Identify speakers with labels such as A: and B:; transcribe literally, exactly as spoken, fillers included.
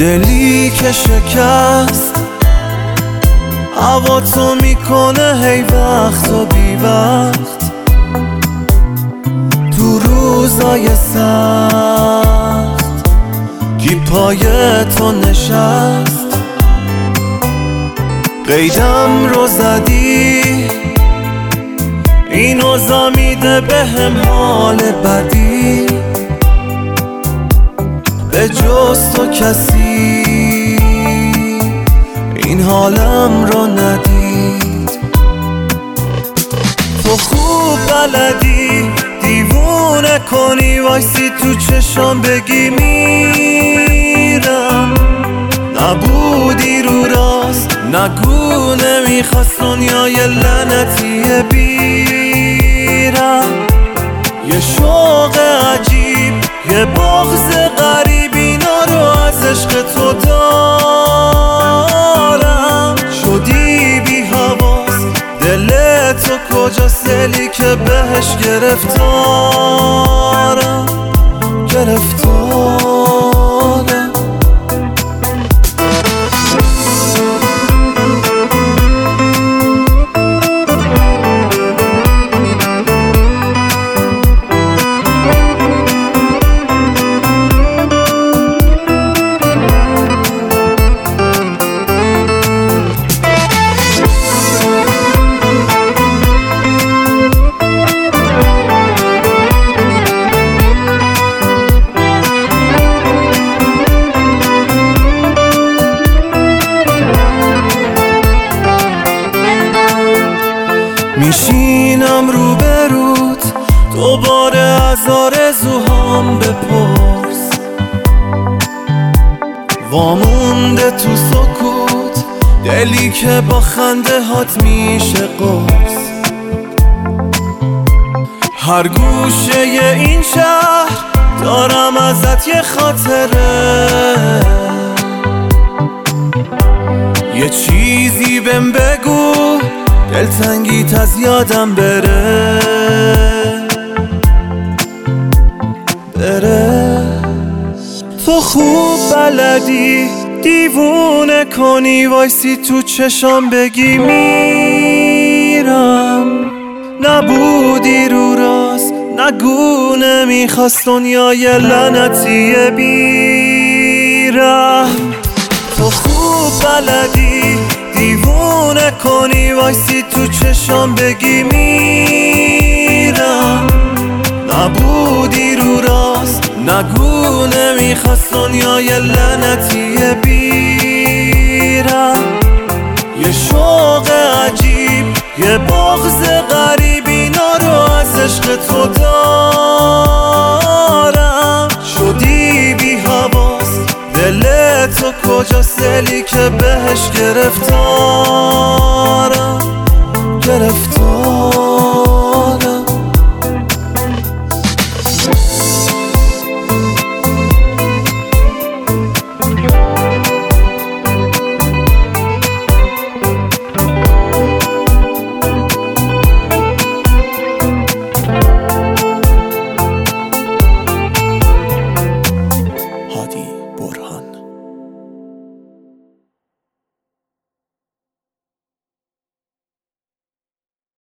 A: دلی که شکست هوا تو میکنه هی وقت و بی وقت تو روزای سخت کی پای تو نشست قیدم رو زدی این اوضاع میده بهم حال بدی به جز تو کسی این حالم رو ندید تو خوب بلدی دیوونه کنی وایسی تو چشم بگی میرم نبودی رو راست نگو نمیخواست دنیای لعنتیه بیرم یه شوق عجیب یه بغض غریب اینا رو از عشق تو دارم شدی بی حواس دل تو کجاست دلی که بهش گرفتارم گرفتارم میشینم رو برود دوباره از آرزوهام بپرس وامونده تو سکوت دلی که با خنده هات میشه قرص هر گوشه این شهر دارم ازت یه خاطره یه چیزی بهم بگو دلتنگیت از یادم بره بره تو خوب بلدی دیوونه کنی وایسی تو چشم بگی میرم نبودی رو راست نگو نمیخواست دنیای لعنتیه بیرم تو خوب بلدی دیوونه کنی وایسی تو چشم بگی میرم نبودی رو راست نگو نمیخواست دنیای لعنتیه بیرم یه شوق عجیب یه بغض غریب اینا رو از عشق تو دارم شدی بی حواس دل تو کجاست دلی که بهش گرفتارم گرفتارم
B: هادی برهان.